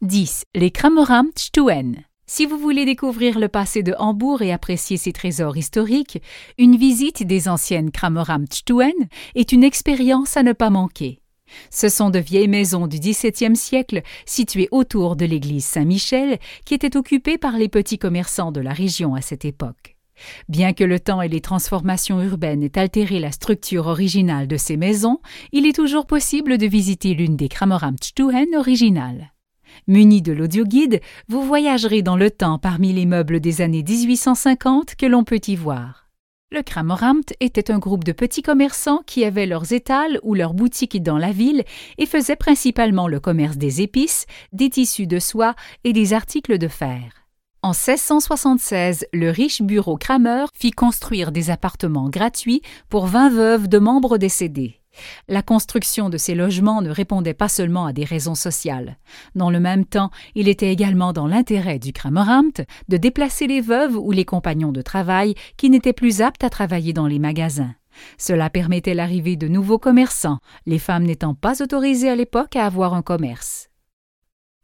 10. Les Krameramtstuen. Si vous voulez découvrir le passé de Hambourg et apprécier ses trésors historiques, une visite des anciennes Krameramtstuen est une expérience à ne pas manquer. Ce sont de vieilles maisons du XVIIe siècle situées autour de l'église Saint-Michel qui étaient occupées par les petits commerçants de la région à cette époque. Bien que le temps et les transformations urbaines aient altéré la structure originale de ces maisons, il est toujours possible de visiter l'une des Krameramtstuen originales. Muni de l'audioguide, vous voyagerez dans le temps parmi les meubles des années 1850 que l'on peut y voir. Le Krameramt était un groupe de petits commerçants qui avaient leurs étals ou leurs boutiques dans la ville et faisaient principalement le commerce des épices, des tissus de soie et des articles de fer. En 1676, le riche bureau Kramer fit construire des appartements gratuits pour 20 veuves de membres décédés. La construction de ces logements ne répondait pas seulement à des raisons sociales. Dans le même temps, il était également dans l'intérêt du Krameramt de déplacer les veuves ou les compagnons de travail qui n'étaient plus aptes à travailler dans les magasins. Cela permettait l'arrivée de nouveaux commerçants, les femmes n'étant pas autorisées à l'époque à avoir un commerce.